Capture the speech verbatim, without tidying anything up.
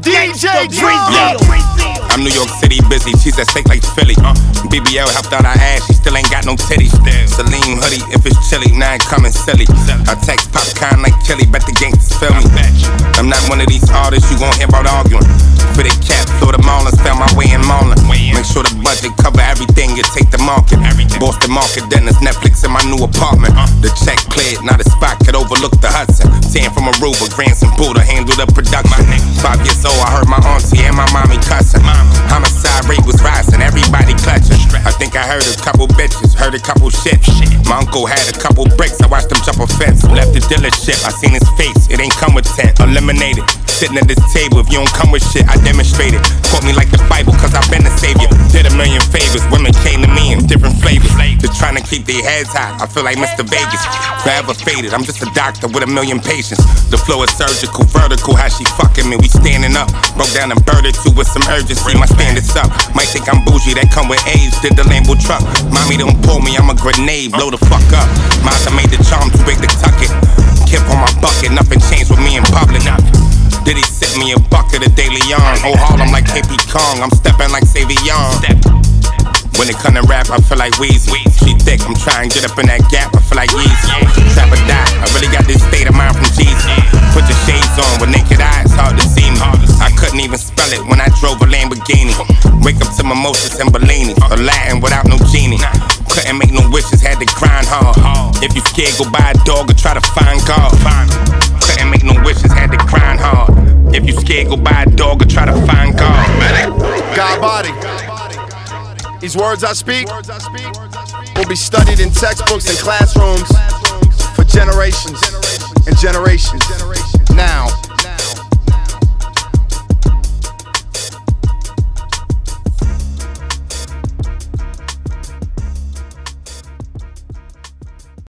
D J Dreezy. I'm New York City busy, she's at stake like Philly. uh, B B L helped out her ass, she still ain't got no titties. Celine hoodie, if it's chilly, now I'm coming silly. I text popcorn like chili, bet the gangsters feel me. I'm not one of these artists you gon' hear about arguing. For the cap, Florida Marlins, found my way in Marlin. Make sure the budget cover everything, you take the market. Boston market, then it's Netflix in my new apartment. The check cleared, now the spot could overlook the Hudson. Tan from Aruba, Grandson Buddha, handle the production. Five years old, I heard my auntie and my mommy cussing. Homicide rate was rising, everybody clutching. I think I heard a couple bitches, heard a couple shits. My uncle had a couple bricks, I watched him jump a fence. Left the dealership, I seen his face, it ain't come with tent. Eliminated, sitting at this table, if you don't come with shit, I demonstrated. Quote me like the Bible, cause I've been the savior. Did a million favors, women came to me in different flavors. They're trying to keep their heads high, I feel like Mister Vegas. Forever faded, I'm just a doctor with a million patients. The flow is surgical, vertical, how she fucking me, we standing up. Broke down and birded two with some urgency, my standards up. Might think I'm bougie, that come with age, did the Lambo truck. Mommy don't pull me, I'm a grenade, blow the fuck up. Mother made the charm too big to tuck it. Kip on my bucket, nothing changed with me in public. Did he sit me a bucket of De Leon? Oh, Harlem like K P Kong, I'm stepping like Savion. When it come to rap, I feel like Weezy. She thick, I'm trying to get up in that gap, I feel like Yeezy. Trap or die, I really got this state of mind from Jeezy. Put your shades on with naked eyes, hard to see me. I couldn't even spell it when I drove a Lamborghini. Wake up to mimosas and Bellini, or Latin without no genie. Couldn't make no wishes, had to grind hard. If you scared, go buy a dog or try to find God. Couldn't make no wishes, had to grind hard. If you scared, go buy a dog or try to find God. God body. These words I speak will be studied in textbooks and classrooms for generations and generations.